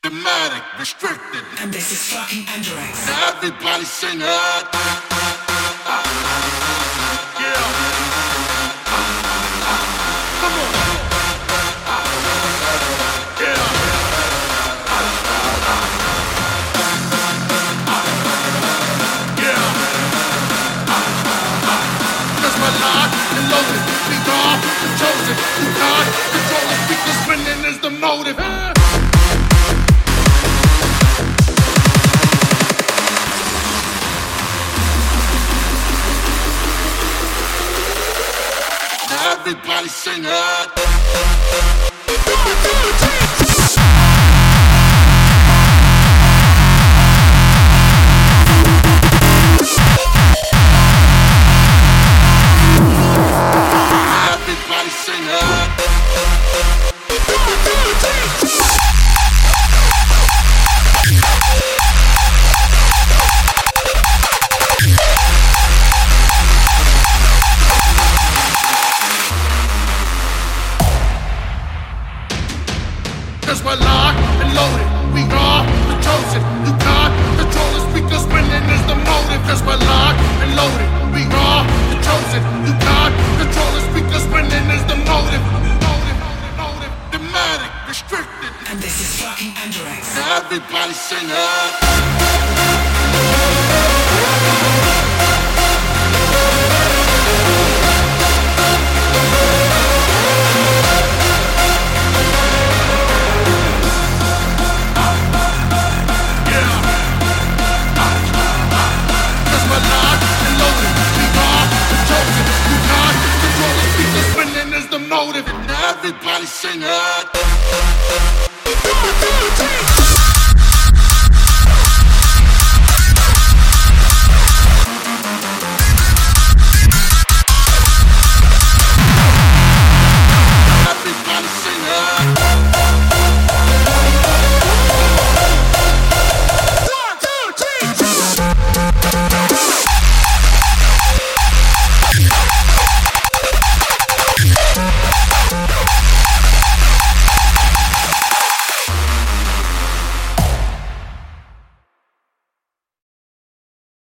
Dramatic, restricted. And this is fucking Andrex. Now everybody sing it. Yeah. Come on. Yeah. Yeah. Cause we're locked and loaded. We are the chosen. You can't control us because winning is the motive. Everybody sing it. Everybody sing it. Cause we're locked and loaded. We are the chosen. You can't control us because winning is the motive. Cause we're locked and loaded. We are the chosen. You can't control us because winning is the motive. Dramatic, restricted. And this is fucking Andrex. Everybody sing it.